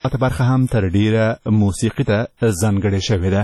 برخه هم تر ډیره موسیقي ته ځانګړې شوې ده.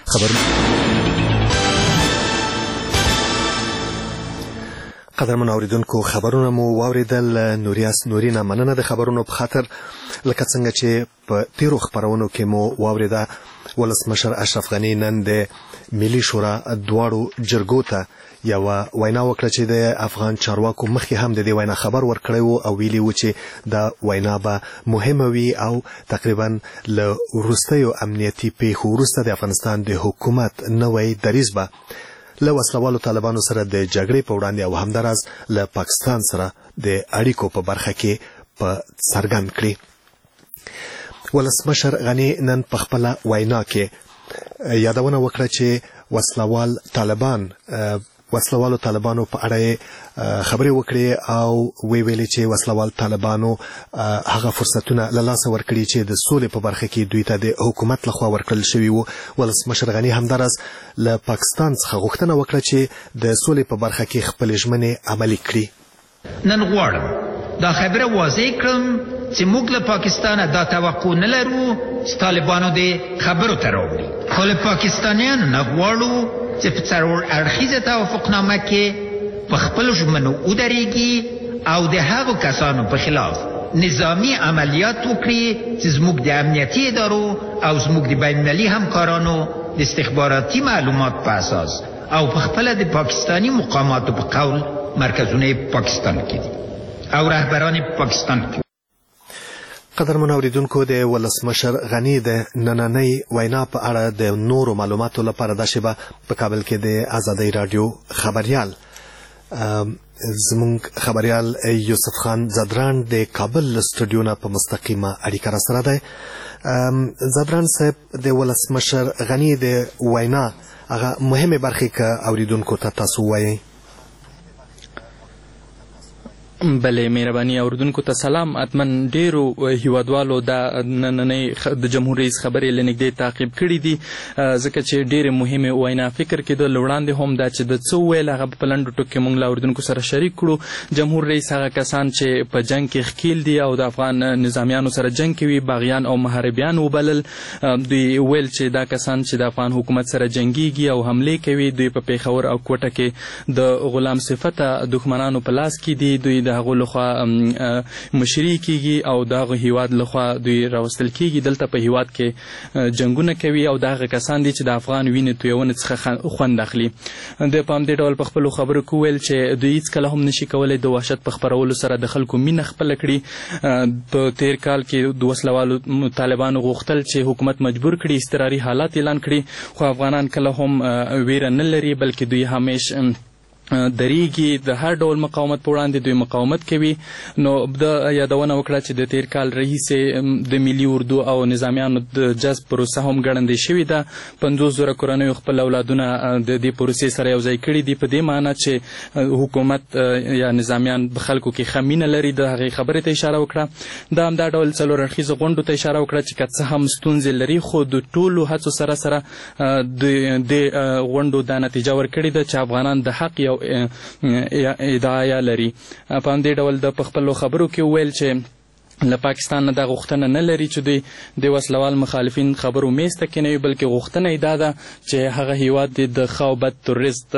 قدرمن اوریدونکو، خبرونه مو واوریدل. نورینه مننه د خبرونو په خاطر. لکه څنګه چې په تیرو خبرونو کې مو واوریده، ولسمشر اشرف غني نن د ملي شورا دواړو جرګو ته یوه وینا وکړه چې د افغان چارواکو مخکې هم د دې وینا خبر ورکړی و او ویلي و چې دا وینا به مهمه وي او تقریبا له وروستیو امنیتي پیښو وروسته د افغانستان د حکومت نوی دریځ به له وسلوالو طالبانو سره د جګړې په وړاندې او همداراز له پاکستان سره د اړیکو په برخه کې په څرګند کړي. ولسمشر غني نن په خپله وینا کې یادونه وکړه چې وسلوالو طالبانو په اړه خبرې وکړې او ویلي چې وسلوال طالبانو هغه فرصتونه له لاسه ورکړي چې د سولې په برخه کې دوی ته د حکومت لخوا ورکړل شوي وو. ولسمشر غني همداراز له پاکستان څخه غوښتنه وکړه چې د سولې په برخه کې خپلې ژمنې عملي کړي. نن غواړم دا خبره واضح کړم چې موږ له پاکستانه دا توقع نه لرو چې طالبانو د خبرو ته راوړي، خو له پاکستانیانو نه غواړو چې په څلور اړخیزه توافقنامه کې په خپلو ژمنو ودرېږي او د هغو کسانو په خلاف نظامي عملیات وکړي چې زموږ د امنیتي ادارو او زموږ د بین‌المللي همکارانو د استخباراتي معلومات په اساس او په خپله د پاکستاني مقاماتو په قول مرکزونه پاکستان کې دي او رهبران پاکستان کې. قدرمن اوریدونکو، د ولسمشر غني د نننۍ وینا په اړه د نورو معلوماتو لپاره دا شیبه په کابل کې د آزادۍ راډیو خبریال زمونږ خبریال یوسف خان زدران د کابل سټوډیو نه په مستقیمه اړیکه راسره دی. زدران صاحب، د ولسمشر غني د وینا هغه مهمه برخې که اوریدونکو ته تاسو وایئ. بله، مهرباني. اوریدونکو ته سلام. اتمن ډیرو هیوادوالو د نننۍ د جمهور رئیس خبرې له نږدې تعقیب کړي دي، ځکه چې ډیرې مهمې وینا فکر کېدو له وړاندې هم دا چې د څه وویل هغه په لنډو ټکو کې موږ له اوریدونکو سره شریک کړو. جمهور رئیس هغه کسان چې په جنګ کې ښکیل دي او د افغان نظامیانو سره جنګ کوي باغیان او محاربیان وبلل. دوی ویل چې دا کسان چې د افغان حکومت سره جنګیږي او حملې کوي دوی په پیښور او کوټه کې د غلام صفته دښمنانو په لاس کې دي، دوی د هغو لخوا مشري کیږي او د هغه هیواد لخوا دوی راوستل کیږي. دلته په هیواد کې جنګونه کوي او د هغه کسان دي چې د افغان وینې تویونه څخه خوند اخلي. د په همدې ډول په خپلو خبرو کې ویل چې دوی هیڅکله هم نشي کولی د وحشت په خپرولو سره د خلکو مینه خپله کړي. په تیر کال کې د وسلوالو طالبانو غوښتل چې حکومت مجبور کړي اضطراري حالات اعلان کړي، خو افغانان کله هم ویره نه لري، بلکې دوی همیش دریږي د هر ډول مقاومت په وړاندې دوی مقاومت کوي. نو د یادونه وکړه چې د تیر کال راهیسې د ملي اردو او نظامیانو د جذب پروسه هم ګړندۍ شوې ده. 50,000 کورنیو خپل اولادونه د دې پروسې سره یوځای کړي دي، په دې معنی چې حکومت یا نظامیان په خلکو کې ښه مینه لري. د هغې خبرې ته اشاره وکړه. دا همدا ډول څلور اړخیزو غونډو ته اشاره وکړه چې که څه هم ستونزې لري خو د ټولو هڅو سره د غونډو دا نتیجه ورکړې ده چې افغانان د حق یو ادعا لري. په همدې ډول د په خپلو خبرو کې ویل چې له پاکستان نه دا غوښتنه نه لري چې دوی د وسلوال مخالفین خبرو میز ته کېنوي، بلکې غوښتنه یې دا ده چې هغه هیواد د ښه او بد تروریست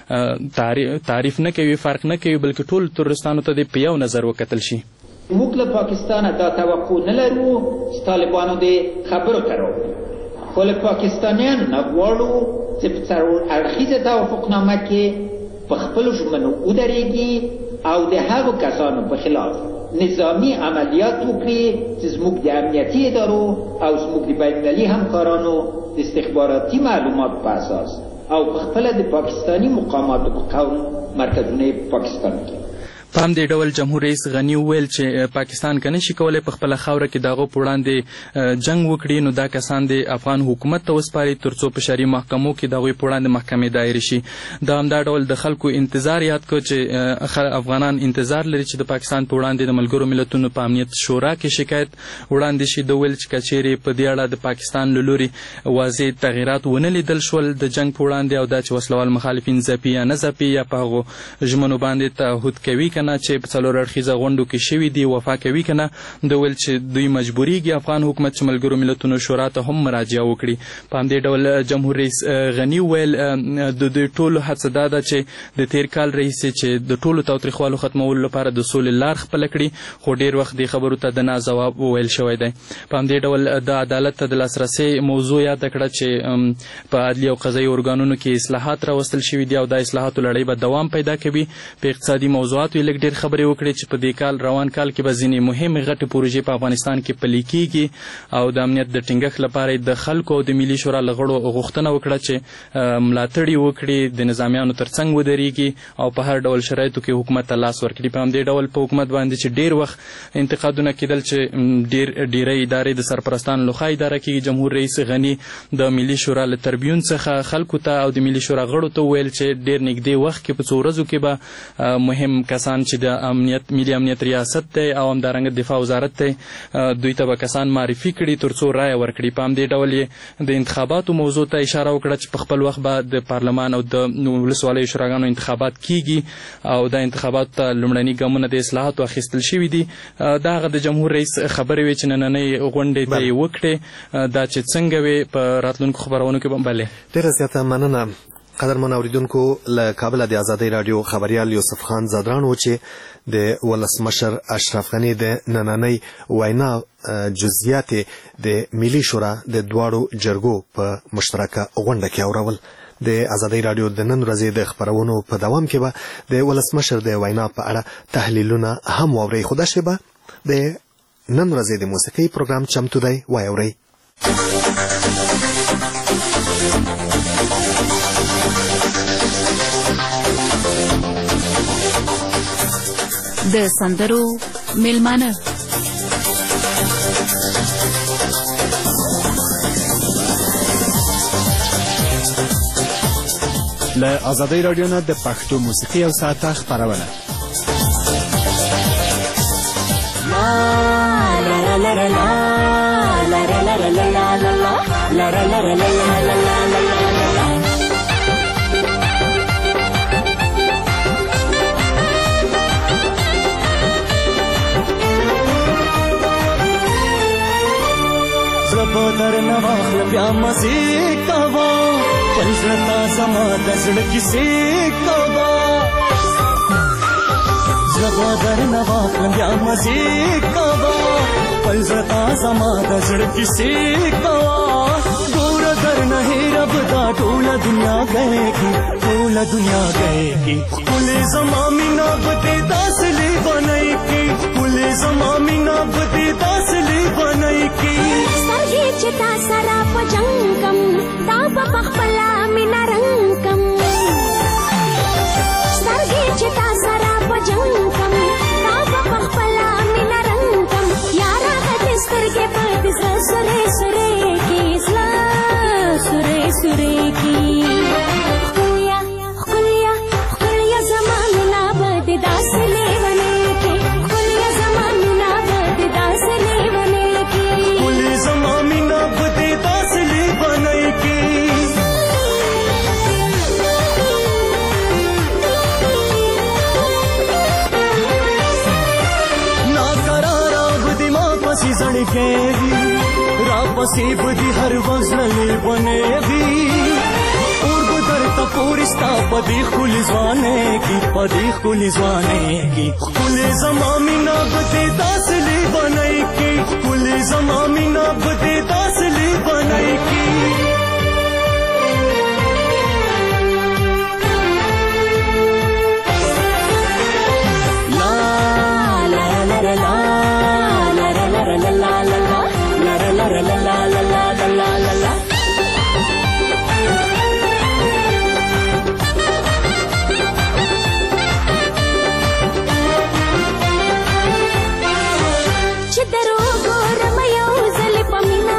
تعریف نه کوي، فرق نه کوي، بلکې ټول تروریستانو ته د په یو نظر وکتل شي. موږ له پاکستانه دا توقع نه لرو چې طالبانو د خبرو ته راوړي، خو له پاکستانیانو نه غواړو چې په څلور اړخیزه توافقنامه کې په خپلو ژمنو ودرېږي او د هغو کسانو په خلاف نظامي عملیات وکړي چې زموږ د امنیتي ادارو او زموږ د بین‌المللي همکارانو د استخباراتي معلومات په اساس او په خپله د پاکستاني مقاماتو په قول مرکزونه پاکستان کې. په همدې ډول جمهور رئیس غني وویل چې پاکستان که نشي کولی په خپله خاوره کې د هغو په وړاندې جنګ وکړي نو دا کسان د افغان حکومت ته وسپاري تر څو په شرعي محکمو کې د هغوی په وړاندې محکمې دایرې شي. دا همدا ډول د خلکو انتظار یاد کړ چې افغانان انتظار لري چې د پاکستان په وړاندې د ملګرو ملتونو په امنیت شورا کې شکایت وړاندې شي. د ویل چې که چیرې په دې اړه د پاکستان له لوري واضح تغیرات ونه لیدل شول د جنګ په وړاندې او دا چې وسلوال مخالفین ځپي یا نه ځپي یا په هغو ژمنو باندې تعهد کوي که کنه چې په څلور اړخیزه غونډو کې شوي دي وفا کوي کنه د ویل چې دوی مجبوریږي افغان حکومت چې ملګرو ملتونو شورا ته هم مراجعه وکړي. په همدې ډول جمهور رئیس غني ویل د دوی ټولو هڅه دا ده چې د تیر کال راهیسې چې د ټولو تاوتریخوالو ختمولو لپاره د سولې لار خپله کړي خو ډېر وخت دې خبرو ته د نه ځواب وویل شوی دی. په همدې ډول د عدالت ته د لاسرسي موضوع یاده کړه چې په عدلي او قضایي ارګانونو کې اصلاحات راوستل شوي دي او دا اصلاحاتو لړۍ به دوام پیدا کوي. په اقتصادي موضوعاتو یې لږ ډېر خبرې وکړې چې په دې کال روان کال کې به ځینې مهمې غټې پروژې په افغانستان کې پلي کېږي او د امنیت د ټینګښت لپاره د خلکو او د ملي شورا له غړو غوښتنه وکړه چې ملاتړ یې وکړي د نظامیانو تر څنګ ودرېږي او په هر ډول شرایطو کې حکومت ته لاس ورکړي. په همدې ډول په حکومت باندې چې ډېر وخت انتقادونه کېدل چې ډېرې ادارې د سرپرستانو لخوا اداره کېږي، جمهور رئیس غني د ملي شورا له تربیون څخه خلکو ته او د ملي شورا غړو ته وویل چې ډېر نږدې وخت کې په څو ورځو کې به مهم کسان چې د ملي امنیت ریاست دی او همدارنګه دفاع وزارت دی دوی ته به کسان معرفي کړي تر څو رایه ورکړي. په همدې ډول یې د انتخاباتو موضوع ته اشاره وکړه چې په خپل وخت به د پارلمان او د ولسوالیو شوراګانو انتخابات کیږي او دا انتخاباتو ته لومړني ګامونه د اصلاحاتو اخیستل شوي دي. دا هغه د جمهور رئیس خبرې وې چې نننۍ غونډې ته یې وکړې دا چې څنګه وې په راتلونکو خبرونو کې به بلې. ډېره زیاته مننه قدرمن اوریدونکو. له کابله د ازادۍ راډیو خبریال یوسف خان زادران و چې د ولسمشر اشرف غني د نننۍ وینا جزئیات د ملي شورا د دواړو جرګو په مشترکه غونډه کې اورول. د ازادۍ راډیو د نن ورځې د خبرونو په دوام کې به د ولسمشر د وینا په اړه تحلیلونه هم واورئ. خو دا شیبه د نن ورځې د موسیقۍ پروګرام چمتو دی، وای اورئ. د سندرو میلمانه له ازادۍ راډیو نه د پښتو موسیقي او ساعته خپرونه. در نواخل بیا مزی کوا پنزرتا زما دزڑ کسی کوا زبا در نواخل بیا مزی کوا پنزرتا زما دزڑ کسی کوا دور در نہیں رب دا ٹولا دنیا گئے کی ٹولا دنیا گئے کی کل زمامی نابدی داسلی بنائی کی کل زمامی نابدی داسلی بنائی کی سرگی چتا سرا پجنگم تاب پخپلا مینا رنگم سرگی چتا سرا پجنگم تاب پخپلا مینا رنگم یارا غدستر کے پردس سرے سرے کی سرے سرے کی خویا خویا خویا زمان نابد داس لے بنے کی خویا زمان نابد داس لے بنے کی خویا زمان نابد داس لے بنے کی نا قرارا بدی ماں پسی زڑکے بھی راپسی بدی ہر وزنلی بنے بھی اور بدرتا پورستا پدی خلی زوانے کی پدی خلی زوانے کی خلی زمامی نابدی داسلی بنائی کی خلی زمامی نابدی داسلی بنائی کی لا لا لا لا لا لا لا لا لا لا لا لا لا لا چدرو گور میو زل پمینا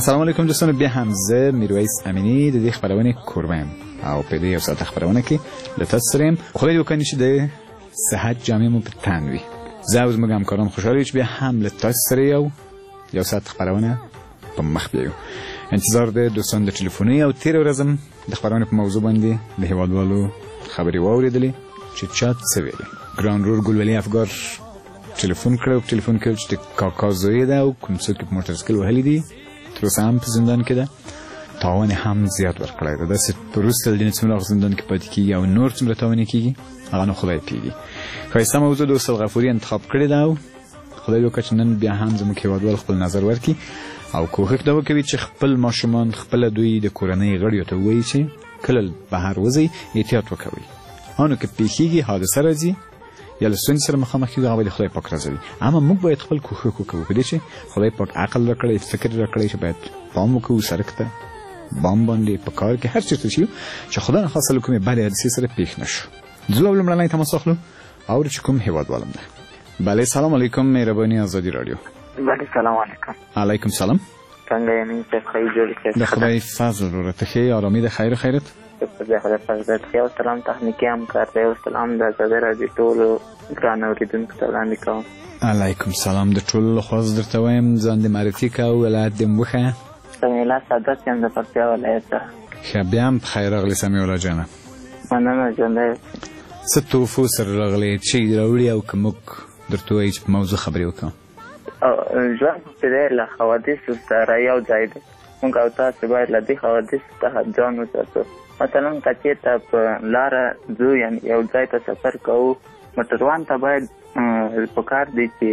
السلام علیکم دوستان، بیا هم زه میرویس امینی د دې خبرونه کوربم او په دې یو ساعت خبرونه کې د تاسو سره خدای وکړي چې د صحت جامع مو په تنوي زه اوس موږ همکاران خوشاله چې بیا هم له تاسو سره یو ساعت خبرونه په مخ بیاو. انتظار د دوستان د ټلیفوني او تیر ورځم د خبرونه په موضوع باندې د هیوادوالو خبري واوریدلې چې چات څه ویلي. ګران رور ګلولي افګار ټلیفون کړو، ټلیفون کړو چې کاکا زوی ده او کوم څوک په موټرسایکل وهلی دي، تر اوسه هم په زندان کې ده، تاوان هم زیات ورکړی ده. داسې وروسته د څومره زندان کې پاتې کېږي او نور څومره تاواني کېږي هغه نو خدای پیږي. ښایسته موضوع د استاد غفوري انتخاب کړې ده او خدای وکړه چې نن بیا هم زموږ هیوادوال خپل نظر ورکړي او کوښښ دا وکوي چې خپل ماشومان خپله دوی د کورنۍ غړیو ته ووایي چې کله بهر وځئ احتیاط وکوئ، آنو که پیښیږي حادثه راځي یا له ستونزې سره مخامخ کېږو هغه به د خدای پاک رضا وي. اما موږ باید خپل کوښښ وکړو په دې چې خدای پاک عقل راکړی، فکر راکړی چې باید پام وکړو سړک ته بام باندې په کار کې هر چېرته شي چې خدای نخواسته له کومې بدې حادثې سره پیښ نه شو. ځلو لومړنی تماس اخلو او چې کوم هیوادوالم ده. بله سلام علیکم، مهرباني ازادي رادیو. بله سلام علیکم. علیکم سلام. څنګه یې مين څه خیر جوړ کړئ؟ د خدای فضل ورته ښې آرامي د خیر خیرت. د خدای فضل او سلام تخنیکی همکار دی او سلام د آزادۍ راډیو ټولو ګران اورېدونکو ته وړاندې کوم. علیکم سلام. د ټولو لخوا زه درته وایم ځان دې معرفي کړه او ولایت دې م وښیه. سمیع الله سعادت یم د پکتیا ولایت څخه. ښه بیا هم په خیر راغلې سمیع الله جانه. مننه ژوندی. څه توفو سره راغلې، څه یې راوړي او که موږ درته ووایي چې په موضوع خبرې وکړو. ژوند چې دی له حوادثو سره یو ځای دی. موږ او تاسې باید له دې حوادثو څخه ځان وساتو. مثلا که چېرته په لاره ځو یعنې یو ځای ته سفر کوو، موټروان ته باید پکار دی چې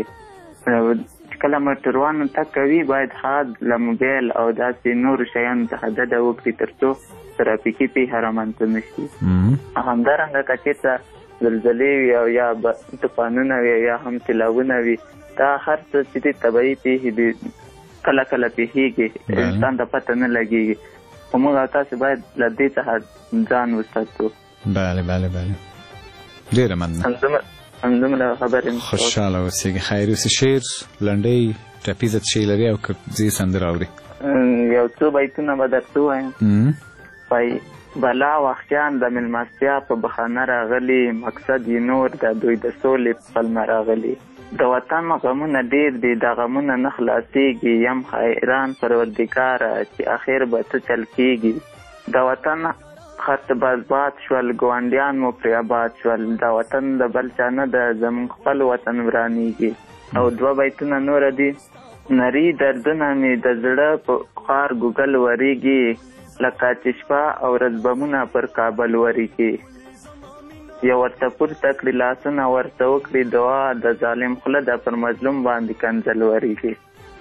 کله موټروان تګ کوي باید حد له موبایل او داسې نورو شیانو څخه ډډه وکړي تر څو ترافیکي پیښه رامنځته نه شي. همدارنګه که چېرته زلزلې وي او یا طوفانونه وي یا هم سیلابونه وي، دا هر څه چې دي طبیعي پیښې دي، کله کله پیښیږي، انسان ته پته نه لګېږي. خو موږ او تاسې باید له دې څخه ځان وساتو. بله بله بله، ډېره مننه. همدومره خبرې خوشحاله اوسېږي. خیر اوسې. شعر لنډۍ ټپیزه شی لري او که ځې سندره اوري؟ یو څو بیتونه به درته ووایم. وایي بلا وخیان د مېلمستیا په بخانه راغلي، مقصد یې نور د دوی د سولې په پلمه راغلي. د وطن غمونه ډېر دي، د غمونه نه خلاصېږي، یم حیران پروردګاره چې اخر به څه چل کېږي. د وطن خط برباد شول، ګاونډیان مو پرې آباد شول، د وطن د بل چا نه ده، زموږ خپل وطن ورانېږي. او دوه بیتونه نوره دي. نري دردونه مې د زړه په خوار ګوګل ورېږي، لکه چې شپه او ورځ بمونه پر کابل ورېږي. یو ورته پورته کړي لاسونه ورته وکړي دعا، د ظالم خوله ده پر مظلوم باندې کنځل ورېږي.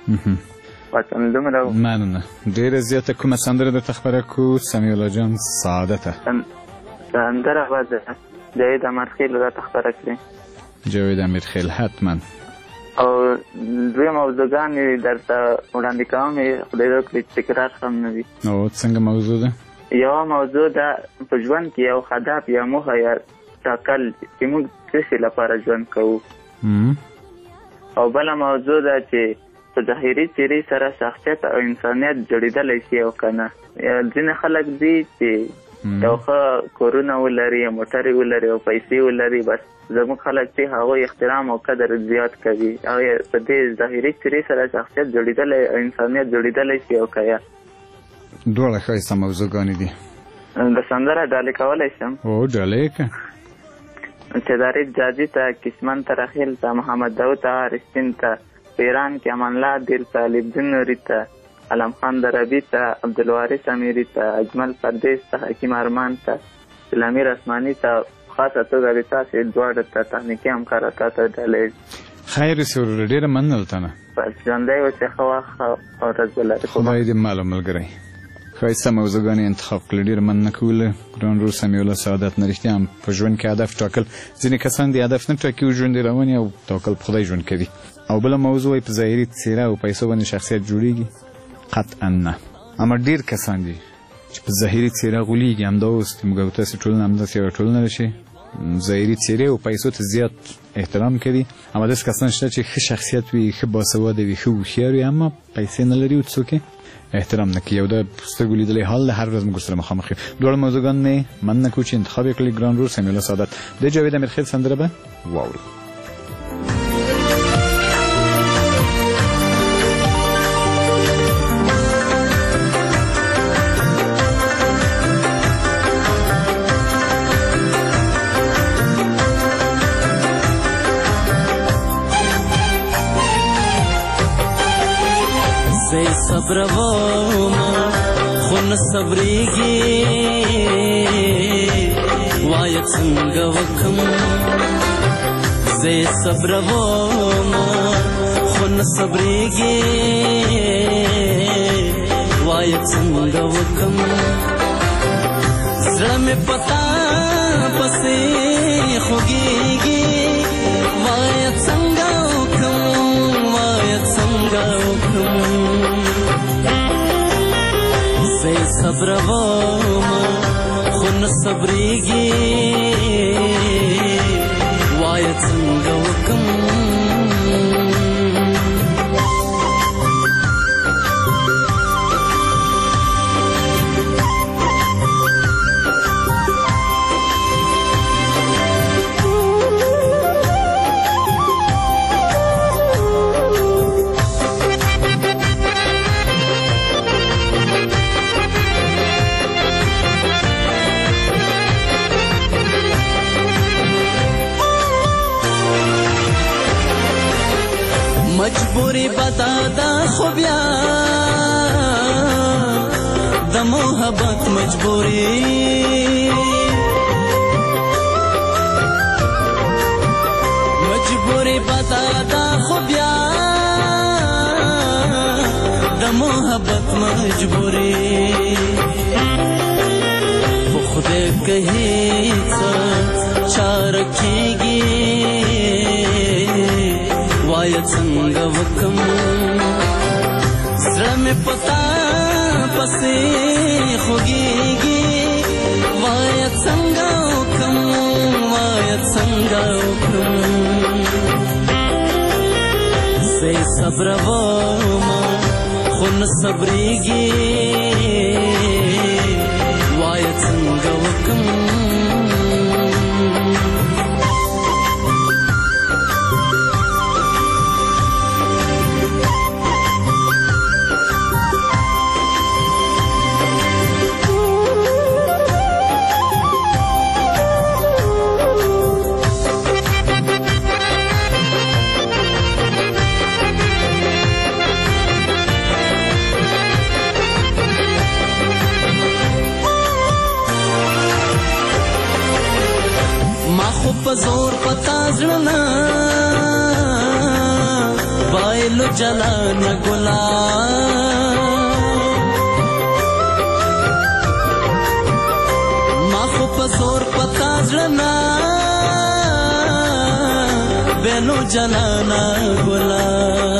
وطن دومره مننه. ډېره زیاته کومه سندره درته خبره کړو سمیع الله جان سعادته؟ سندره به د جاوید امیرخیل راته خبره کړي. جاوید امیرخیل حتما. او دوی موضوعګانې درته وړاندې کوم، خدای وکړي چې تکرار هم نه وي. او څنګه موضوع ده؟ یوه موضوع ده په ژوند کې یو هدف یا موخه یا ټاکل چې موږ څه شي لپاره ژوند کوو. او بله موضوع ده چې په ظاهري څېرې سره شخصیت او انسانیت جوړېدلی شي او که نه. ځینې خلک دي چې یو ښه کورونه ولري، موټرې ولري او پیسې ولري، بس زموږ خلک چې هغوی احترام او قدر زیات کوي. هغوی په دې ظاهري څېرې سره شخصیت جوړېدلی او انسانیت جوړېدلی شي او که یا دواړه ښایسته موضوعګانې دي. د سندره ډالۍ کولی شم؟ او ډالۍ که چې دارید جاجي ته، کسمن ته، رخیل ته، محمد داود ته، رشتین ته، پیران کې امان الله دیر ته، لیبدین نوري ته، علم خان دربي ته، عبدالوارث امیري ته، اجمل پردیس ته، حکیم ارمان ته، سلامیر اسماني ته، خاصه توګه د تاسې دواړو ته تخنیکي همکاره تا ته ډالۍ. خیر اوسې ورور، ډېره مننه له تا نه. بس ژوندی اوسې، ښه وخت ښه ورځ ولرې. خدای دې مال او ملګری. ښایسته موضوعګانې انتخاب کړل، ډېره مننه کوله ګران رور سمیع الله سعادت. نه رښتیا هم په ژوند کې هدف ټاکل، ځینې کسان دې هدف نه ټاکي او ژوند یې روان او توکل په خدای ژوند کوي. او بله موضوع په ظاهري څېره او پیسو باندې شخصیت جوړېږي؟ قطعا نه. اما ډېر کسان دي چې په ظاهري څېره غولېږي. همدا اوس موږ او تاسې ټولنه همداسې یوه ټولنه ده چې ظاهري څېرې او پیسو ته زیات احترام کوي. اما داسې کسان شته چې ښه شخصیت وي، ښه باسواده وي، ښه هوښیار وي، اما پیسې نه لري او څوک احترام نه کوي او د سترګو لیدلې حال هر ورځ موږ سره مخامخ یو. دواړه موضوعګان نه مننه کوم چې انتخاب یې کړی ګران رور سمیع الله سعادت د جاوید امیرخیل سندره به واورو. صبر وما خون صبريږي وای څنګه وکم زه صبر وما خون صبريږي وای څنګه وکم زړه مې پتا پسې خوږيږي وای څنګه وکم وای څنګه وکم صبر وما خون صبريږي وای څنګه وکم مجبوری بتا دا خو بیا د محبت مجبوری مجبوری بتا دا خو بیا د محبت مجبوری خو خدای کهی څه چار کیږي وای څنګه وکم زړه مې پتا پسې خوږيږي وای څنګه وکم وای څنګه وکم زه صبر وما خون صبريږي وای څنګه وکم زور پتا زړه وایلو جلان ګلا ما خو په زور پتا زړه وایلو جلان ګلا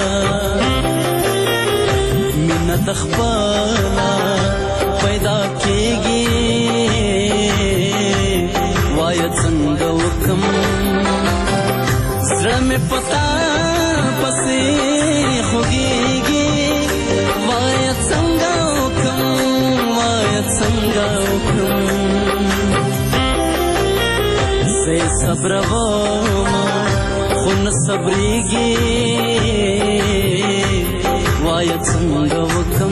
مینه تخپلا پیدا کیږي وای څنګه وکم زړه مې پتا پسې خوږيږي وای څنګه وکم وای څنګه وکم زه صبر وما خون صبريږي وای څنګه وکم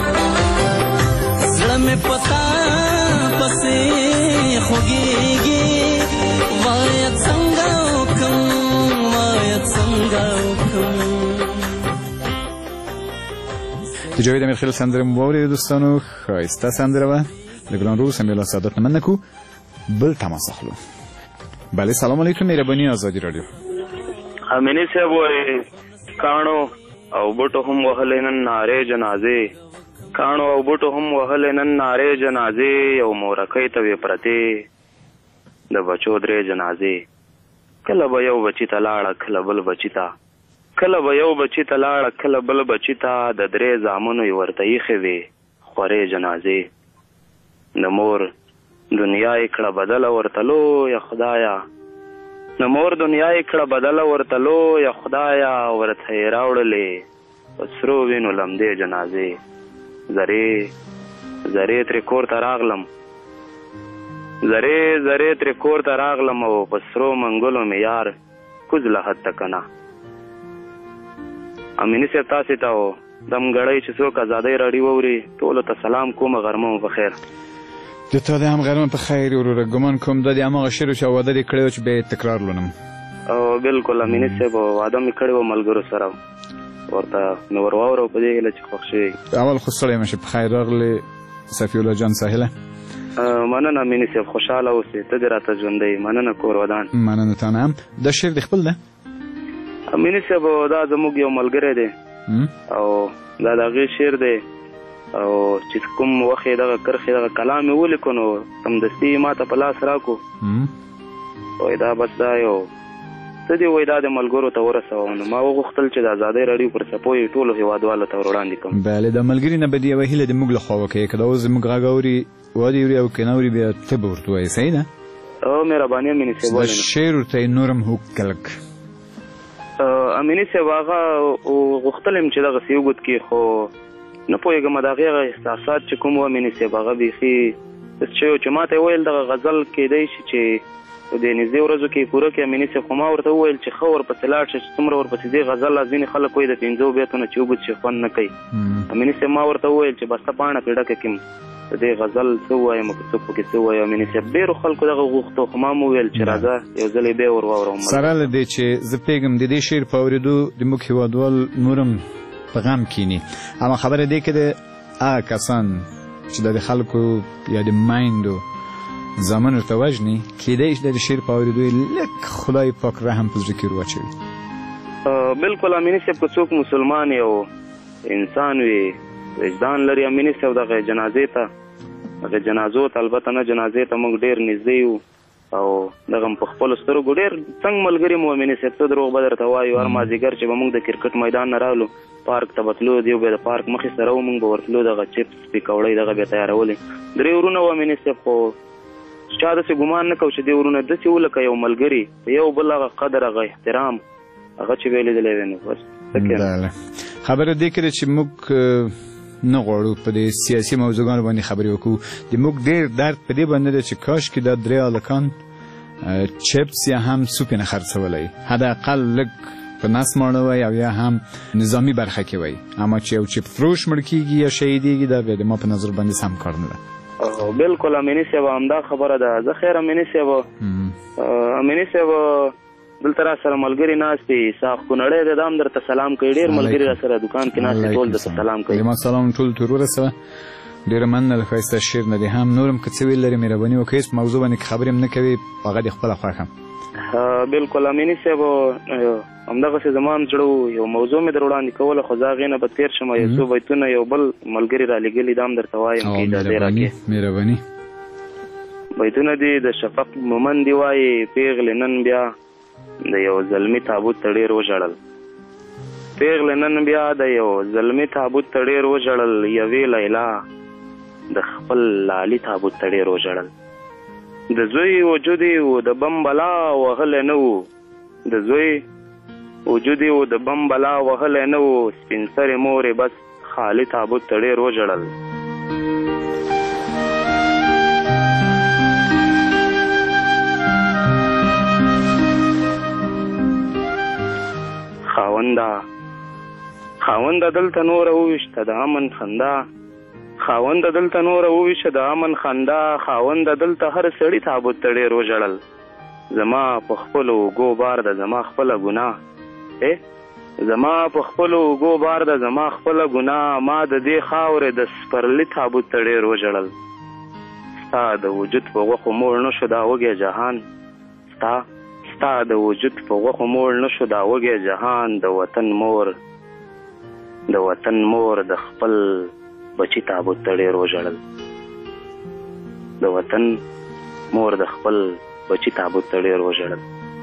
زړه مې پتا پسې خوږيږي وای څنګه وکم وای څنګه وکم. د جاوید امیرخیل سندره مو واورید دوستانو ښایسته سندره وه د ګران رور سمیع الله سعادت نه مننه کو بل تماس اخلو. بله سلام علیکم مهرباني آزادي رادیو. امینی صاحب وایي کاڼو او بوټو هم وهلې نن نارې جنازې کاڼو او بوټو هم وهلې نن نارې جنازې یو مورکۍ ته وې پرتې د بچو درې جنازې کله به یو بچي ته لاړه کله بل بچي ته کله به یو بچي ته لاړه کله بل بچي ته د درې زامنو یې ورته ایښې وې خورې جنازې د مور دنیا یې کړه بدله ورته لویه خدایه د مور دنیا یې کړه بدله ورته لویه خدایه ورته یې راوړلې په سرو وینو لمدې جنازې زرې ترې کور ته راغلم زرې ترې کور ته راغلم او په سرو منګلو مې یار کوز له حد ته که نه امیني صاحب تاسې ته او دم ګړی چې څوک ازادۍ راډیو واوري ټولو ته سلام کوم غرمه مو په خیر د تا د هم غرمه په خیر وروره ګمان کوم دا د هماغه شعر و چې واده دې کړی و چې بیا یې تکرار لولم او بالکل امیني صاحب واده مې کړی و ملګرو سره ورته مې ور واورو په دې هیله چې خوښ شوي اول خو ستړی مه شې په خیر راغلې صفي الله جان ساحله مننه امیني صاحب خوشحاله اوسې ته دې راته ژوندی مننه کور ودان مننه تا نه هم دا شعر دې خپل ده امیني صاحب دا زموږ یو ملګری دی او دا د هغې شعر دی او چې کوم وخت یې دغه کرښې دغه کلام یې ولیکو نو سمدستي ما ته په لاس راکړو وایي دا بس دا یو څه دي وایي دا د ملګرو ته ورسوه نو ما وغوښتل چې د ازادۍ راډیو پر څپو یې ټولو هېوادوالو ته ور وړاندې کړم بله د ملګري نه به دې یوه هیله د موږ له خوا وکړې که دا اوس زموږ غږ اوري ودې اوري او که نه اوري بیا ته به ورته وایې صحیح ده مهرباني امیني صاحب د شعر ورته یې نور هم هوک کلک امیني صاحب هغه غوښتل یم چې دغسې وګد کړي خو نه پوهېږم د هغې هغه احساسات چې کوم و امیني صاحب هغه بیخي چې ما ته یې ویل دغه غزل کیدی شي چې د نږدې ورځو کې پوره کړي امیني صاحب خو ما ورته وویل چې ښه ورپسې لاړ شه چې څومره ورپسې دې غزل ځینې خلک وایي د 5 بیتونه چې وګد شي خوند نه کوي امیني صاحب ما ورته وویل چې بسته پاڼه پرې ډکه کړم د دې غزل څه ووایم که څوک پکې څه ووایي امیني صاحب ډېرو خلکو دغه غوښتو خو ما م وویل چې راځه یو ځل یې بیا ور واورم سره له دې چې زه پوهېږم د دې شعر په اورېدو د موږ هېوادوال نور هم په غم کښېني اما خبره دې کې د هغه کسان چې د خلکو یا د میندو زامن ورته وژني کیدای شي د شعر په اورېدو یې لږ خدای پاک رحم په زړه کې ور واچوي بالکل امیني صاحب که څوک مسلمان یو انسان وي وجدان لري امیني صاحب دغه جنازې ته دغه جنازو ته البته نه جنازې ته موږ ډېر نږدې یو او دغه په خپلو سترګو ډېر څنګ ملګري مو امیني صاحب څه دروغ به درته وایو هر مازدیګر چې به موږ د کرکټ میدان نه راغلو پارک ته به تلو دیو بیا د پارک مخې سره و موږ به ورتلو دغه چپس پکوړۍ دغه بیا تیارولې 3 ورونه و امیني صاحب خو چا داسې ګمان نه کوو چې دې ورونه داسې و لکه یو ملګري یو بل هغه قدر هغه احترام هغه چې به یې لیدلی وی نو بس خبره دې کړې چې موږ نه غواړو په دې سیاسي موضوعګانو باندې خبرې وکړو د موږ ډېر درد په دې باندې دی چې کاشکې دا 3 هلکان چپس یا هم سوپ نه خرڅولی حداقل لږ په نس ماړه وی او یا هم نظامی برخه کې وی اما چې یو چپ فروش مړ کېږي یا شهیدېږي دا بیا د ما په نظر باندې سم کار نه ده بالکل امیني صاحب همدا خبره ده زه خیر امیني صاحب دلته را سره ملګري ناست دي ساق کونړی دی دا هم درته سلام کوي ډېر ملګري را سره دکان کې ناست دي ټول درته سلام کوي زما سلام ټول ته ورسوه ډېره مننه د ښایسته شعر نه دی هم نور هم که څه ویل لري مهرباني وکړئ هېڅ موضوع باندې که خبرې هم نه کوي هغه دې خپله خوښه بالکل امیني صاحب همدغسې زما هم زړه یو موضوع مې در وړاندې کوله خو زه هغې نه به تېر شم یو څو بیتونه یو بل ملګري را لېږلي دا هم درته وایم که اجازې راکړې مهرباني بیتونه دي د شفق مومندې وایي پیغلې نن بیا د یو زلمي تابوت ته ډېر وژړل پیغلې نن بیا د یو زلمي تابوت ته ډېر وژړل یوې لیلا د خپل لالي تابوت ته ډېر وژړل د زوی وجود یې و د بم بلا وهلی نه و د زوی وجود یې و د بم بلا وهلی نه و سپین سرې مور یې بس خالي تابوت ته ډېر وژړل خاونده دلته نوره وویشته د امن خندا خاونده دلته نوره وویشه د امن خندا خاونده دلته هر سړي تابوت ته ډېر وژړل زما په خپلو اوږو بار ده زما خپله ګناه زما په خپلو اوږو بار ده زما خپله ګناه ما د دې خاورې د سپرلي تابوت ته ډېر وژړل ستا د وجود په غوښو موړ نه شو دا وږی جهان ستا د وجود په غوښو موړ نه شو دا وږی جهان د وطن مور د خپل بچی تابوت ته ډېر وژړل د وطن مور د خپل بچی تابوت ته ډېر وژړل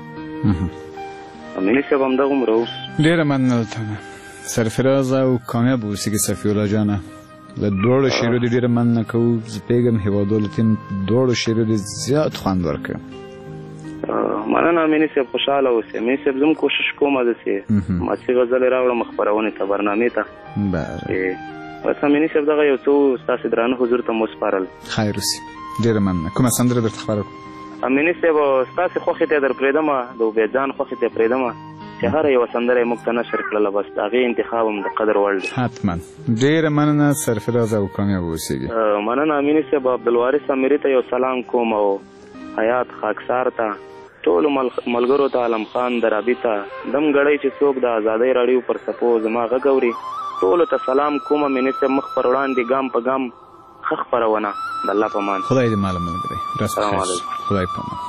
امیني صاحب همدغومره و ډېره مننه ته سرفراز او کامیاب اوسېږي صفي الله جانه له دواړو شعرو دې ډېره مننه کوو زه پوهېږم هېوادوالو ته دواړو شعرو دې زیات خوند ورکړه مننه امیني صاحب خوشحاله اوسې امیني صاحب زه هم کوشش کوم داسې ماسي غزلې راوړم خپرونې ته برنامې ته بس امیني صاحب دغه یو څو ستاسې درانه حضور ته مو سپارل. خیر اوسي، ډېره مننه. کومه سندره درته خپاره کړو؟ امیني صاحب ستاسې خوښې ته در پرېږدمه، د عبیدجان خوښې ته پرېږدمه چې هره یوه سندره یې موږ ته نشر کړله، بس د هغې انتخاب هم د قدر وړ دی. حتما. ډېره مننه، سرفراز او کامیاب اوسېږي. مننه امیني صاحب. عبدالوارث امیري ته یو سلام کوم او حیات خاکسار ته، ټولو ملګرو ته، عالم خان درابي ته، دم ګړی چې څوک د ازادۍ راډیو پر څپو زما غږ اوري، ټولو ته سلام کوم. امیني صاحب مخ پر وړاندې ګام په ګام ښه خپرونه. د الله په امان. خدای دې ماله ملګری. السلام علیکم. خدای په امان.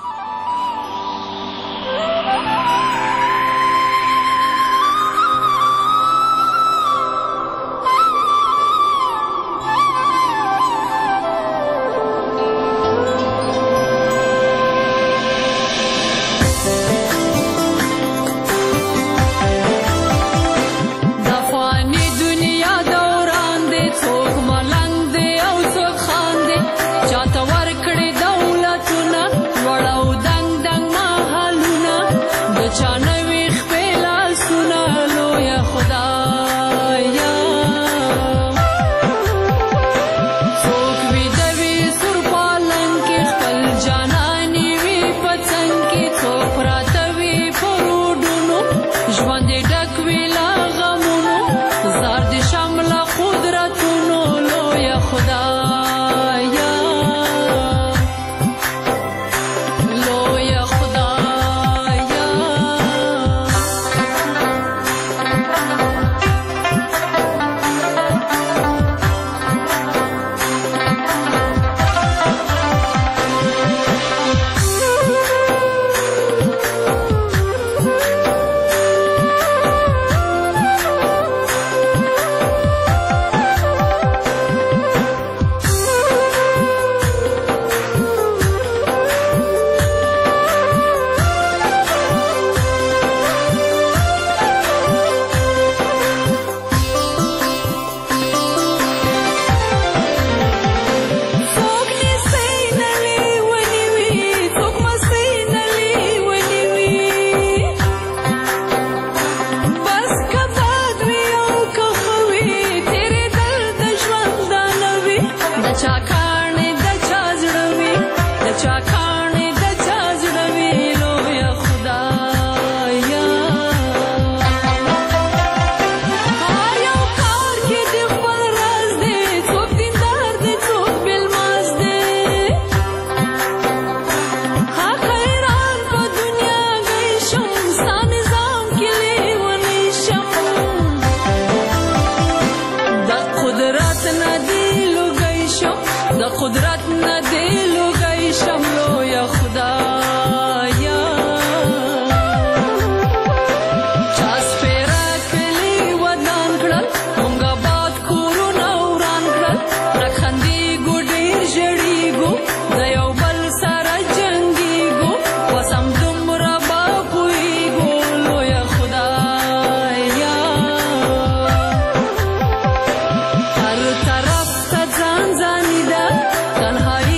تنهایی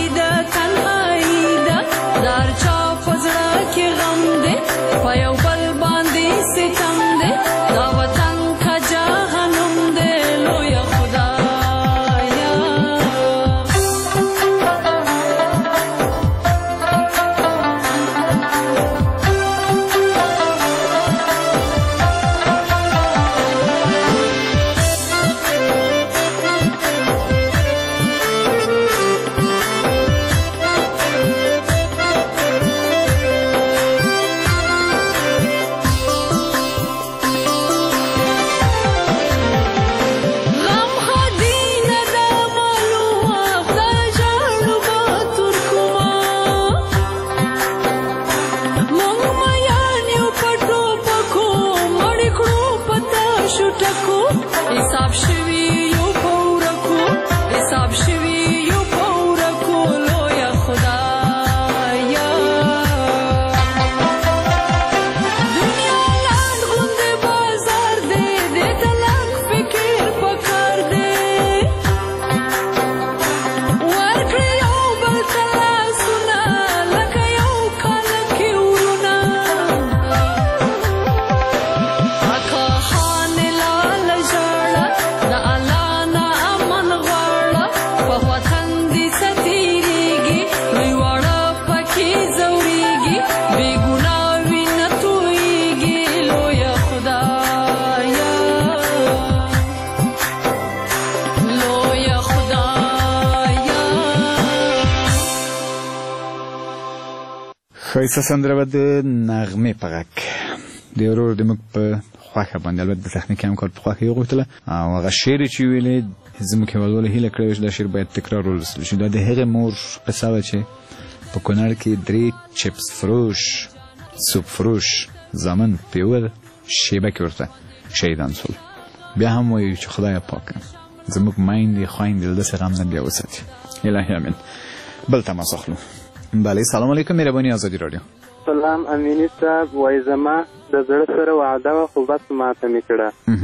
ښایسته سندره به د نغمې په غږ د ورور د موږ په خوښه باندې البته د تخنیکي همکار په خوښه یې وغوښتله او هغه شعر چې ویلې زموږ هېوادوالو هیله کړې وه چې دا شعر باید تکرار ولوستل شي. دا د هغې مور قصه وه چې په کونړ کې 3 چپس فروش سوپ فروش زامن په یوه شیبه کې ورته شهیدان شول. بیا هم وایو چې خدای پاکه زموږ میندې خویندې له داسې غم نه بیا وساتي. الهي امین. بل تماس اخلو. بله سلام علیکم مهرباني آزادي رادیو. سلام امینی صاحب، وای زما د زړه سره وعده وه خو بس ماته مې کړه.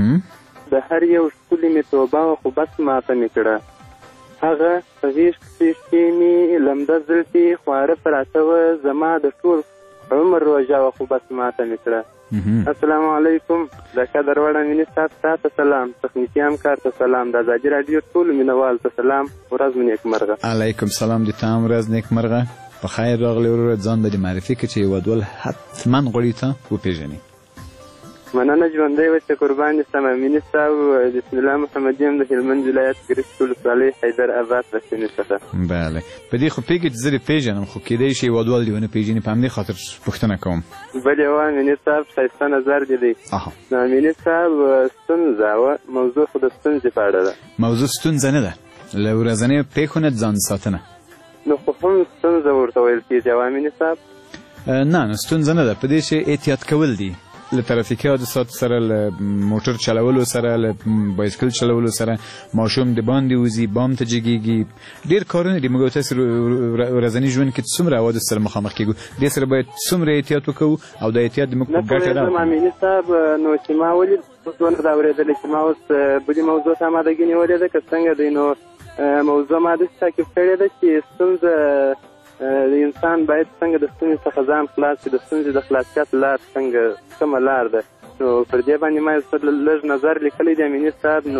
د هر یو ښکلي مې توبه وه خو بس ماته مې کړه. هغه په غېږ کې مې لمده زلفې خواره پراته وه زما د ټول عمر روژه وه خو بس ماته مې کړه. السلام علیکم. د قدر وړ امیني صاحب تاته سلام، تخنیکي همکار ته سلام، د ازادي راډیو ټولو مینوال ته سلام، ورځ مو نیکمرغه. علیکم سلام، د تا هم ورځ نیکمرغه. په خیر راغلی وروره، ځان به دې معرفي کړي چې هېوادوال حتما غواړي ته وپېژني. مننه ژوندی اوسې، قربان دې سم امیني صاحب. بسم الله محمدي یم د هلمند ولایت ګرشت ولسوالۍ حیدر آباد رسنۍ څخه. بله په دې خو پوهېږې چې زه دې پېژنم خو کېدی شي هېوادوال دې ونه پېژني، په همدې خاطر پوښتنه کوم. بلې وه امیني صاحب، ښایسته نظر دې دی. نو امیني صاحب ستونزه وه، موضوع خو د ستونزې په اړه ده. موضوع ستونزه نه ده، له ورځنیو پېښو نه ځان ساتنه. نو خو هم ستونزه ورته ویل کېږي او امیني صاحب نه ستونزه نه ده، په دې چې احتیاط کول دي له ترافیکي حادثاتو سره، له موټر چلولو سره، له بایسکل چلولو سره، ماشوم د باندې وځي، بام ته جګېږي، ډېر کارونه دي. موږ او تاسې ورځني ژوند کې څومره حوادث سره مخامخ کېږو، دې سره باید څومره احتیاط وکړو او د احتیاط د موږ په ګټه راوړو. امیني صاحب نو چې ما ولید اوس ونه دا اورېدلې چې ما اوس بلې موضوع ته امادګي نیولې ده که څنګه دی، نو موضوع ما داسې تعقیب کړې ده چې ستونزه د انسان باید څنګه د ستونزې څخه ځان خلاص کړي، د ستونزې د خلاصیت لار څنګه کومه لار ده. نو پر دې باندې ما یو څه لږ نظر لیکلی دی امیني صاحب. نو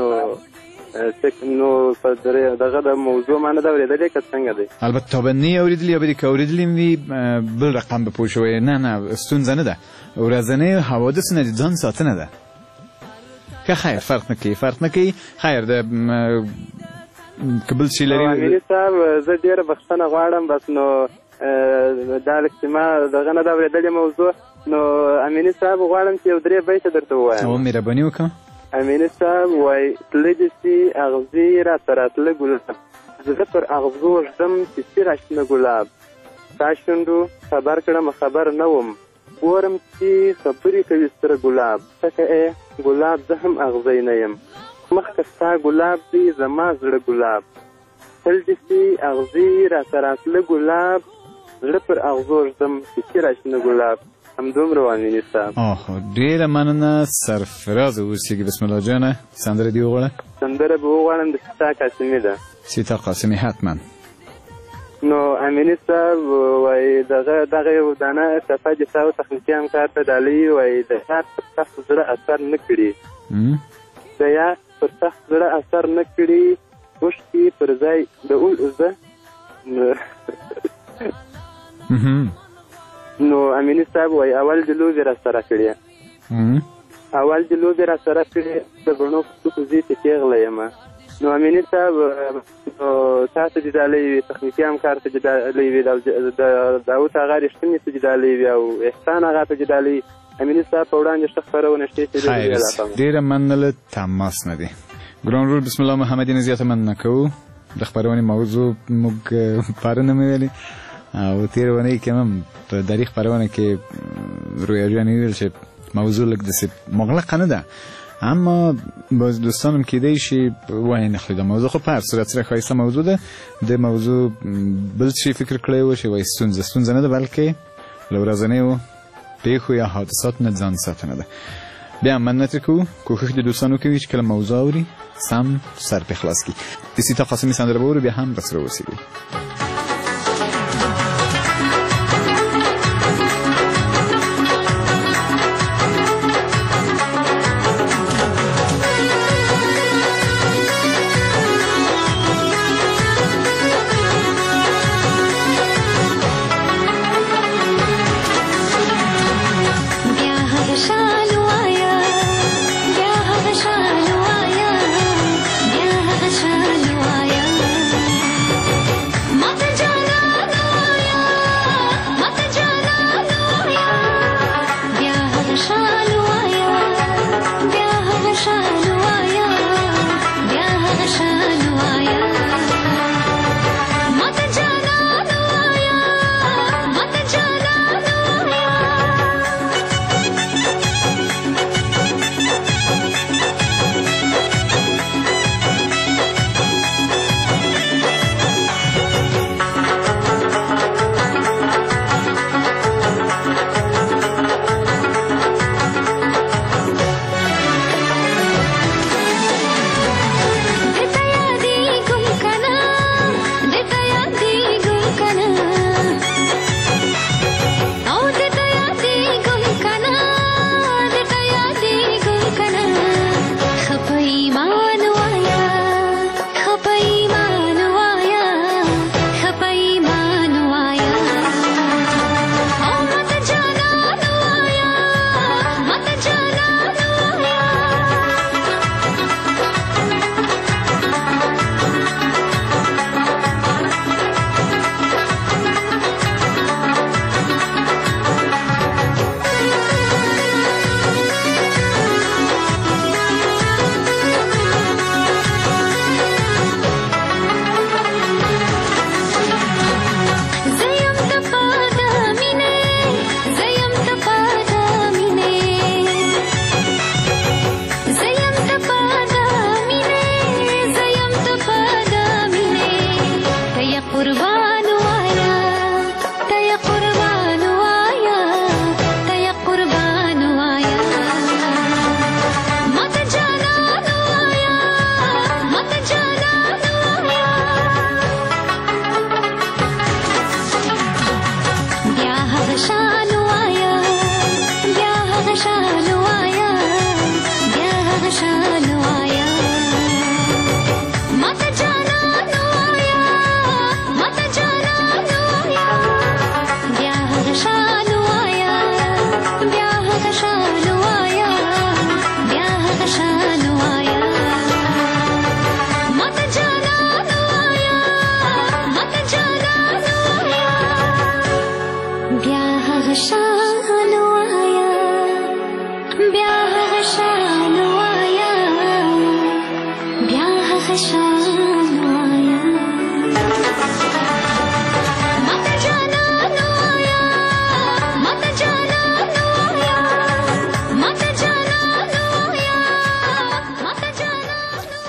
په دغه د موضوع ما نه ده اورېدلې که څنګه دی. البته تا به نه یې اورېدلي یا به دې که اورېدلي هم وي بل رقم به پوه شوی. نه ستونزه نه ده، ورځنی حوادث نه دي، ځان ساتنه ده. که خیر فرق نه کوي خیر ده کبل شي لري. امیني صاحب زه ډېره بخښنه غواړم، بس نو دا لږ چې ما دغه نه ده اورېدلې موضوع. نو امیني صاحب غواړم چې یو 3 بیته درته ووایم. او مهرباني وکړه. امیني صاحب وایي تله دې سي اغزي راته راتله ګلاب، زه پر اغزو ږدم چې سي راشنه ګلاب، تا شونډو خبر کړم خبر نه وم، ګورم چې خبرې کوي ستره ګلاب، څکه ګلاب زه هم اغزی نه یم، مخکې ستا ګلاب دی زما زړه ګلاب، تل دې سي اغزي راته راتله ګلاب، زړه پر اغزو ږدم چې سي راشنه ګلاب. همدومره و امیني صاحب. ډېره مننه، سرفرازه اوسېږي. بسم الله جانه سندره دې وغواړه. سندره به وغواړم د سیتا قاسمي ده. سیتا قاسمي حتما. نو امیني صاحب وایي دغه یو دانه ټپه د تاسو تخنیکي همکار ته ډالۍ وایي د یار پر سخت زړه اثر نه کړي، د یار پر سخت زړه اثر نه کړي، اوښکې پر ځای د اول اوزه. نو امیني صاحب وایي اول د لوبې را سره کړې، د بڼو په څوکو زه ته پیغله یم. نو امیني صاحب تاسو چې ډالۍ وي، تخنیکي همکار ته چې ډالۍ وي، داود هغه رښتینې ته چې ډالۍ وي، او احسان هغه ته چې ډالۍ. امیني صاحب په وړاندې ښه خپرونه شته چې ډېره مننه. تماس نه دی ګران ورور. بسم الله محمدي نه زیاته مننه کوو. د خپرونې موضوع موږ پرونه مې ویلې او تېره اونۍ کې هم په دري خپرونه کې رویا جان ویل چې موضوع لږ داسې مغلقه نه ده، اما باز دوستانم کېدی شي وایي نخلي دا موضوع خو په هر صورت سره ښایسته موضوع ده. د موضوع بل شي فکر کړی و چې وایي ستونزه نه ده، بلکې له ورځنیو پېښو یا حادثاتو نه ځان ساتنه ده. بیا هم مننه ترې کوو، کوښښ د دوستانو کوي چې کله موضوع اوري سم سر پې خلاص کړي. د سیتا قاسمي سندره به اورو، بیا هم راسره اوسېږئ. Mother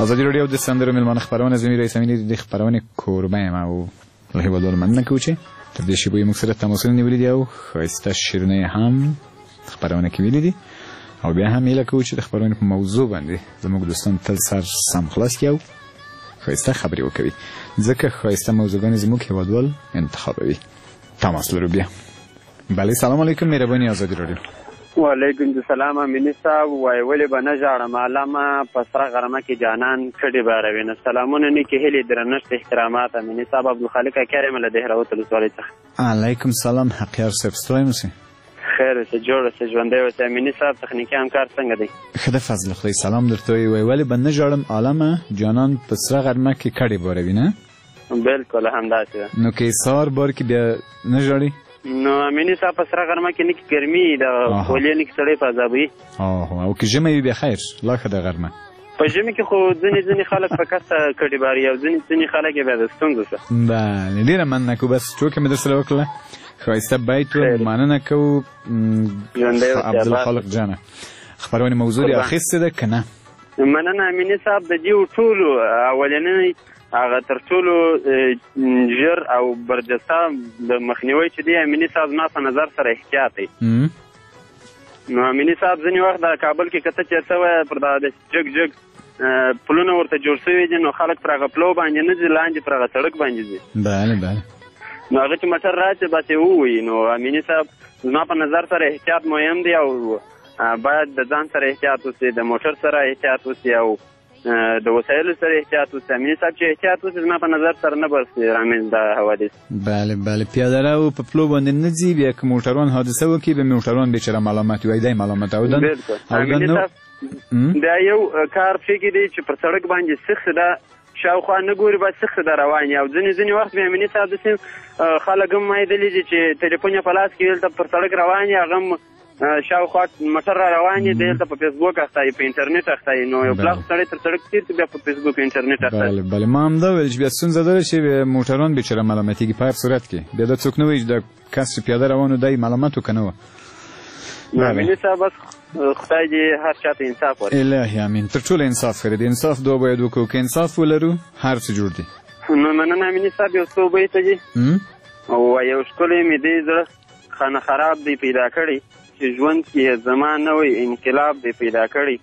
ازادي راډیو د سندرو ملمانه خبرونه زمي رئیس امینی د خبرونه کوربه ما او له هیوادونو مننه کوم چې تر دې شی به موږ سره تماس نیولې دی او خاصه شیرینه هم خبرونه کې ویلې دي او بیا هم یې لکه چې د خبرونه په موضوع باندې زموږ دوستان تل سم خلاص کیو خاصه خبري وکوي ځکه خاصه موضوعونه زموږ هیوادوال انتخابوي تماس لرو بیا بله سلام علیکم مهرباني ازادي راډیو وعلیکم السلام امینی صاحب وای ولې به نه ژاړم علامه په سره غرمه کې جانان کډې باروي نه سلامونه نه کې هلي درنښت احترامات امینی صاحب عبدالخالق کریم له دهراوت ولسوالۍ څخه علیکم سلام حقیار صاحب ستایم سي خیر سه جوړ سه ژوندۍ اوسه امینی صاحب تخنیکی همکار څنګه دی خدای فضل خدای سلام درته وای ولې به نه ژاړم علامه جانان په سره غرمه کې کډې باروي نه بالکل همداسې نو کې سار بار کې بیا نه ژاړي نو امینی صاحب په سره غرمه کې نک ګرمي د خولې نک سړې په عذابي او کې جمعې به خیر لا خدای غرمه په ژمي کې خو ځینې خلک په کسته کډې باري او ځینې خلک به د ستونزو سره بله ډېره مننه کو بس ټوکې مې در سره وکړه ښایسته بیت و مننه کو عبدالخالق جانه خبرونه موضوع اخیسته ده که نه مننه امینی صاحب د دې ټولو اولنۍ هغه تر ټولو ژر او برجسته د مخنیوي چې دی امینی صاحب زما په نظر سره احتیاط دی نو امینی صاحب ځینې وخت د کابل کې کته چېرته وی پر د جګ پلونه ورته جوړ شوي دي نو خلک پر هغه پلو باندې نه ځي لاندې پر هغه سړک باندې ځي بله نو هغه چې موټر راشي بس یې ووایي نو امینی صاحب زما په نظر سره احتیاط مهم دی او باید د ځان سره احتیاط وسي د موټر سره احتیاط وسي او د وسایلو سره احتیاط وسي امینی صاحب چې احتیاط وسي زما په نظر سره نه برسي رامنځته حوادث بله پیاده رو په پلو باندې نه ځي بیا که موټروان حادثه وکړي به موټروان بیچاره ملامت وي دی ملامت او امینی صاحب دا یو کار فکر دی چې پر سړک باندې سخت ده شاوخوا نه ګوري باید سخت ده روان او ځینې وخت به امینی صاحب داسې خلک هم ما لیدلي دي چې ټلیفون یې په لاس کې دلته پر سړک روان هغه هم شاوخوا موټر را روان دي دلته په فیسبوک اخته په انټرنیټ اخته نو یو بلاک سړی تر سړک تیر بیا په فیسبوک انټرنیټ اخته بله ما هم دا ویل چې بیا ستونزه داره چې موټران بیچاره ملامتېږي په هر صورت کې بیا دا څوک نه وایي چې د کس چې پیاده روان و دی ملامت وکړه نه وه امیني صاحب بس خدای دې هر چا ته انصاف ورکړي الهي امین تر ټوله انصاف خیر دی انصاف دعا باید وکړو که انصاف ولرو هر څه جوړ دی نو مننه امیني صاحب یو څه وبیته دي او یو ښکلی مې دی زړه خانه خراب دی پیدا کړی چې ژوند کې زما نوی انقلاب دی پیدا کړی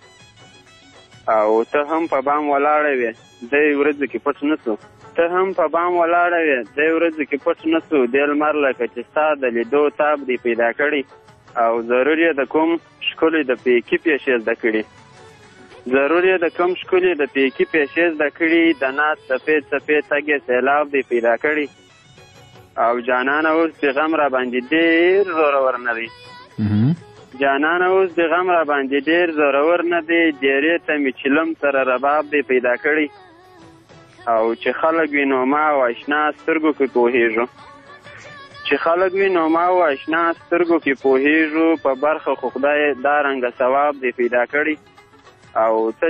او ته هم په بام ولاړه وې دی ورځو کې پټ نه سو ته هم په بام ولاړه وې دی ورځو کې پټ نه سو دی لمر لکه چې ستا د لیدو تاب دی پیدا کړی او ضرور یې د کوم ښکلي د پیکي پیشې زده کړي ضرور یې د کوم ښکلي د پیکي پیشې زده کړي د ناز سفید تګې سیلاب دی پیدا کړي او جانانه اوس د غم را باندې ډېر زورور نه دی جانانه اوس د غم را باندې ډېر زورور نه دی ډېرې ته مې چلم سره رباب دی پیدا کړي او چې خلک وي نو ما او اشنا سترګو کې پوهېږو چې خلک وي نو ما او اشنا سترګو کې پوهېږو په برخه خو خدای دا رنګه ثواب دی پیدا کړي او ته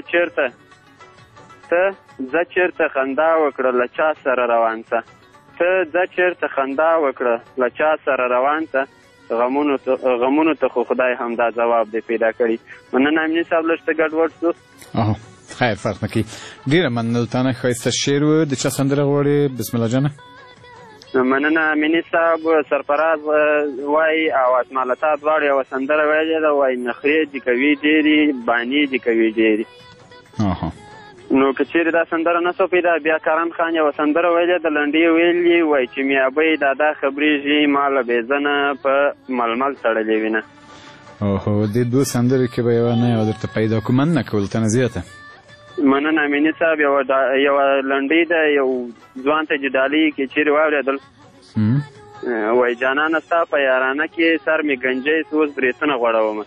زه چېرته خندا وکړه له چا سره روان څه ته زه چېرته خندا وکړه له چا سره روان څه غمونو ته خو خدای همدا ځواب دی پیدا کړي مننه امیني صاحب لږ څه ګډوډ شو خیر فرق نه کوي ډېره مننه تانه ښایسته شعر و د چا سندره غواړې بسم الله جانه مننه امیني صاحب سرفراز وایي او اسمالتا دواړو یوه سندره ویلې ده وایي نخرې دې کوي ډېرې بانې دې کوي ډېرې نو که چیرې دا سندره نه سو پیدا بیا کرن خان یوه سندره ویلې د لنډې ویلې وایي چې میابۍ دادا خبرېږي ما له بېزنه په ململ تړلې وینه دې دوه سندرې کې به یوه نه یوه درته پیدا کړو مننه کول ته نه زیاته مننه امیني صاحب یوه لنډۍ ده یو ځوان ته جدالي کې چیرې واورېدل وایي جانانه ستا په یارانه کې سر مې گنجی اوس برېتونه غوړومه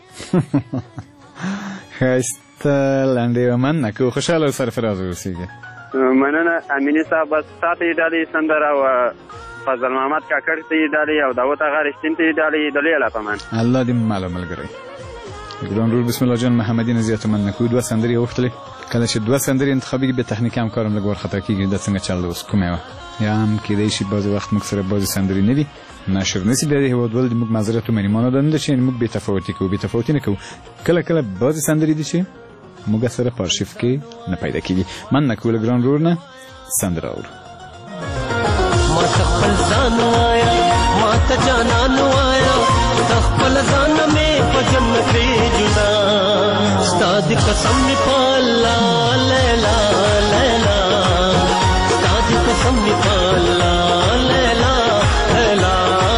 ښایسته لنډۍ وه مننه کوو خوشحاله او سرفراز اوسېږي مننه امیني صاحب بس تا ته یې ډالۍ سندره وه فضل محمد کاکړ ته یې ډالۍ او داود اغا رښتین ته یې ډالۍ د لوی الله په امان الله دې ماله ملګری ګران رول بسم الله جان محمدي نه زیاته مننه کوو دوه سندرې یې غوښتلې کله چې دوه سندرې انتخابېږي بیا تخنیکي همکار هم لږ وارخطا کېږي دا څنګه چل ده اوس کومه وه یا هم کېدی شي بعضې وخت موږ سره بعضې سندرې نه وي نشر نسي بیا د هېوادوال د موږ معذرت ومني مانا دا نه ده چې موږ بې تفاوتي کوو بې تفاوتي نه کوو کله بعضې سندرې دي چې موږ سره په ارشیف کې نه پیدا کیږي. من نکول ګران رور نه سندره اورو. ما خپل ځان وایا ما ته جانان وایا خپل ځان مې په جنت جدا ستاد قسم می پالا لیلا لیلا ستاد قسم می پالا لیلا لیلا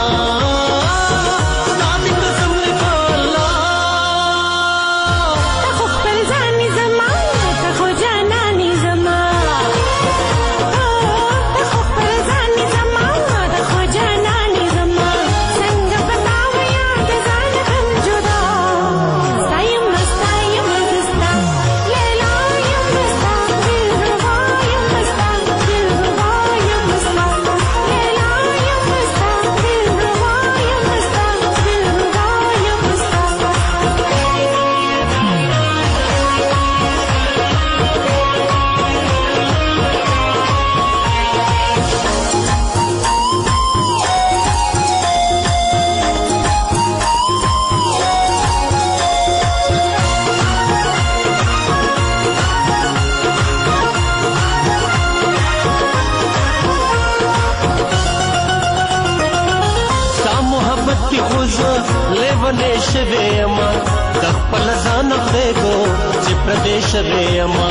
ستاد قسم می پالا تخو خپل ځان زمان تخو جانان زمان تخو خپل ځان زمان تخو جانان زمان څنګه پتاو یاد ځان هم جدا ستایم مستایم مستا لیلا یم مستا دل روا یم مستا دل روا یم مستا لیلا یم مستا دل روا یم مستا دل روا یم مستا ستا محبت کی خوز لیونے شوی اما خپل ځان خدایګو چې پردیش وی اما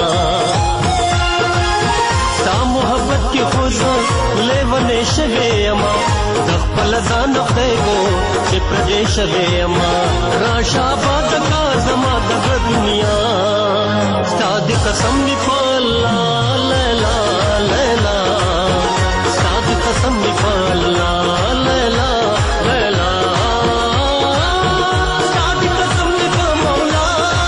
ستا محبت کی خوز لیونے شوی اما خپل ځان خدایګو چې پردیش وی اما راشا باد کا زما د دنیا ستا د قسم می پالا لیلا لیلا ستا د قسم می پالا لیلا لیلا ستا د قسم می په مولا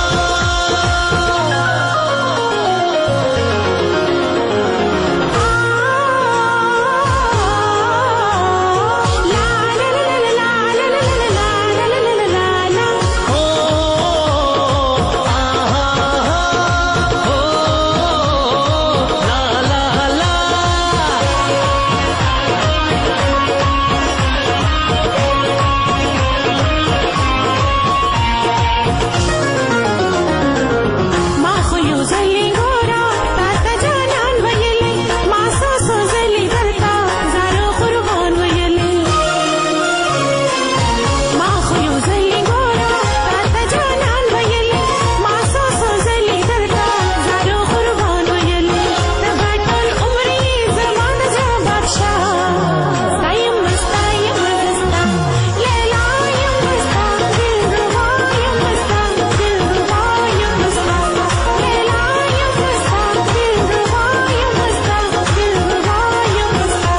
ما خو یو ځلې ګوره تا ته جانان ویلې ما څو ځلې درته زارو قربان ویلې ما خو یو ځلې ګوره تا ته جانان ویلې ما څو ځلې درته زارو قربان ویلې د ټول عمر یې زمانه جواب شه ستایم مستایم مستا لیلا یم مستا دل روا یم مستا دل روا یم مستا لیلا یم مستا دل روا یم مستا دل روا یم مستا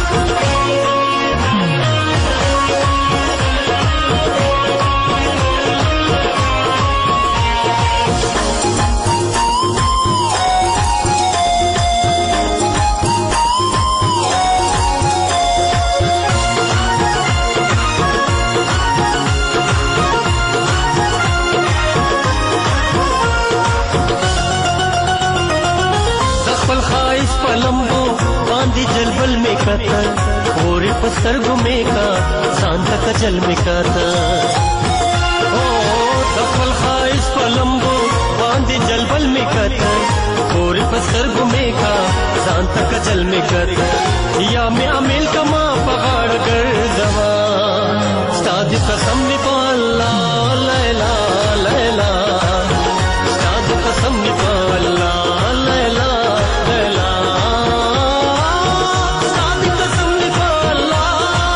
د خپل خایس په لمبو باندې جلبل می کتل پورې په سترګو می کا ځان ته کجل می کتل او د خپل خایس په لمبو باندې جلبل می کتل پورې په سترګو می کا ځان ته کجل می کتل یا می عمل کما په غاړه ګرځوا ستا د قسم می په الله لیلا لیلا ستا د قسم می په الله لیلا لیلا ستا د قسم می په الله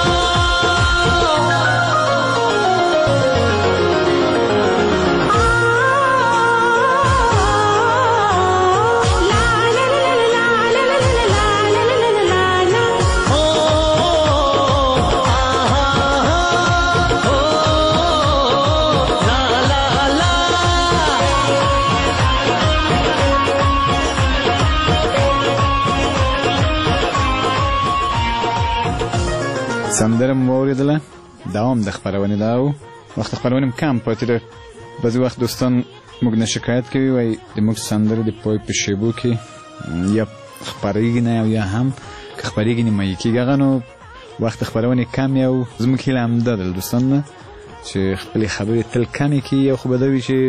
سندره مو واورېدله. دوام د خپرونې دا و. وخت خپرونې هم کم پاتې ده. بعضې وخت دوستان موږ نه شکایت کوي وایي د موږ سندرې د پای په شیبو کې یا خپرېږي نه او یا هم که خپرېږي نیمایي کېږي هغه نو وخت خپرونې کم یا زموږ هیله همدا ده له دوستان نه چې خپلې خبرې تل کمې کړي او خو به دا وي چې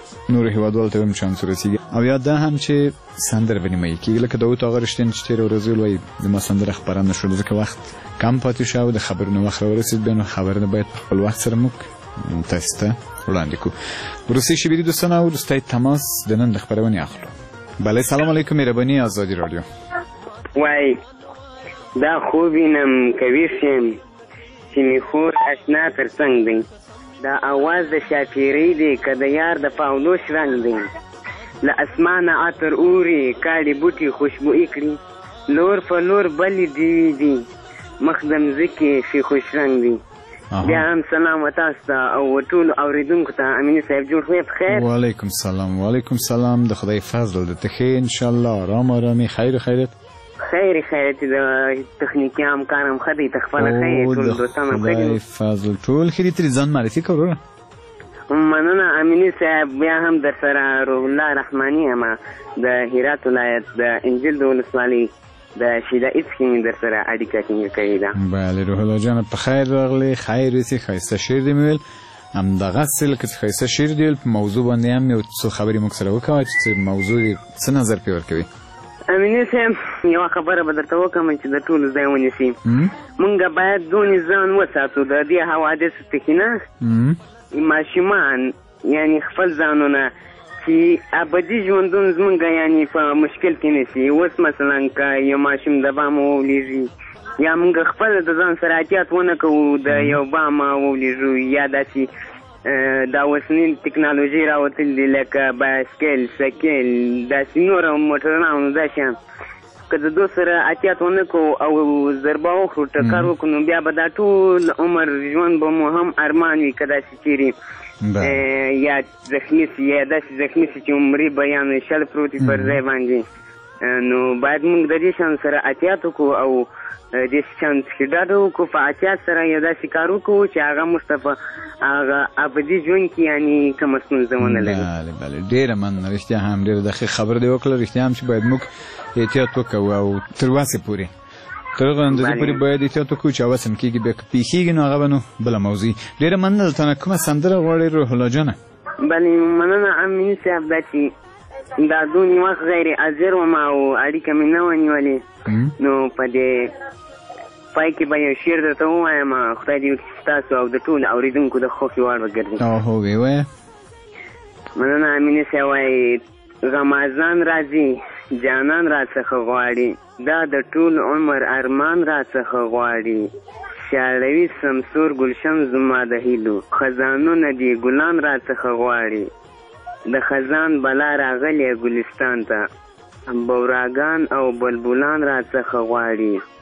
نور هیوادوالو ته هم چانس ورسیږي او یا دا هم چې سندره ونیمایي کېږي لکه داود آقا رښتین چې تېره ورځ ویل وایي زما سندره خپره نه شوه ځکه وخت کم پاتې شو او د خبرونو وخت راورسېد بیا نو خبرونه باید په خپل وخت سره موږ تاسو ته وړاندې کړو وروستۍ شېبې دي دوستان او وروستی تماس د نن د خپرونې اخلو بله سلام علیکم مهرباني آزادي راډیو وای دا خوب وینم که ویښ یم چې مې خور اشنا تر څنګ دی دا اواز د شاپیرۍ دی که د یار د پاولوش رنګ دی له اسمانه عطر اوري کاړي بوټي خوشبويي کړي لور په لور بلې دیوي دي مخ د مځکې شي خوش رنګ دی بیا هم سلام تاسو ته او ټولو اورېدونکو ته امیني صاحب جوړ خو په خیر وعلیکم سلام د خدای فضل د ته ښې انشاءالله آرامي خیر خیرت چې د تخنیکي همکار هم ښه دی ته خپله ښه یې ټول دوستان هم ښه دي خدای فضل ټول ښه دي ترې ځان معرفي کړه وروره مننه امیني صاحب بیا هم در سره روح الله رحماني یم د هرات ولایت د انجیل د ولسوالۍ د شیدا ایس کې مې در سره اړیکه ټینګه کړې ده بله روح الله جانه په خیر راغلی خیر اوسې ښایسته شعر دې مې ویل همدغسې لکه چې ښایسته شعر دې ویل په موضوع باندې هم یو څو خبرې موږ سره وکړه چې موضوع دې څه نظر پرې ورکوي امیني صاحب یوه خبره به درته وکړم چې د ټولو ځای ونیسي مونږ باید دونې ځان وساتو د دې حوادثو څخه نه ماشومان یعنی خپل ځانونه چې ابدي ژوندون زمونږ یعنی په مشکل کې نیسي اوس مثلا که یو ماشوم د بام وولیږي یا مونږ خپل د ځان سره احتیاط ونه کوو د یو بام وولیږو یا داسې دا اوسنۍ ټکنالوژي راوتلي دي لکه بایسکل سایکل داسې نور موټران دا شیان که د دو سره احتیاط ونه کوو او ضربه وکړو ټکر وکړو نو بیا به دا ټول عمر ژوند به مو هم ارمان وي که داسې چیرې یا زخمي سي یا داسې زخمي سي چې عمري به یا نو شل پروت وي پر ځای باندې نو باید موږ د دې شیانو سره احتیاط وکړو او دې شیانو څخه ډډه وکړو په احتیاط سره یو داسې کار وکړو چې هغه موږ ته په هغه ابدي ژوند کې یعنې کومه ستونزه ونه لري بله ډېره مننه رښتیا هم ډېره دقیق خبره دې وکړله رښتیا هم چې باید موږ احتیاط وکړو او تر وسې پورې تر هغه اندازې پورې باید احتیاط وکړو چې هوس هم کېږي بیا که پېښېږي نو هغه به نو بله موضوع ډېره مننه دلته نه کومه سندره غواړې روح الله جانه بلې مننه امیني صاحب دا چې دا دونې وخت غیر حاضر وم او اړیکه مې نه وه نیولې نو په دې پای کې به یو شعر درته ووایم خدای دې وکړي چې ستاسو او د ټولو اورېدونکو د خوښې وړ وګرځي هو ویې وایه مننه امیني صاحب وایي غمازان راځي جانان را څخه غواړي دا د ټول عمر ارمان را څخه غواړي شاړوي سمسور گلشن زما د هیلو خزانونه دي ګلان را څخه غواړي د خزان بلا راغلی ګلستان ته بوراګان او بلبلان را څخه غواړي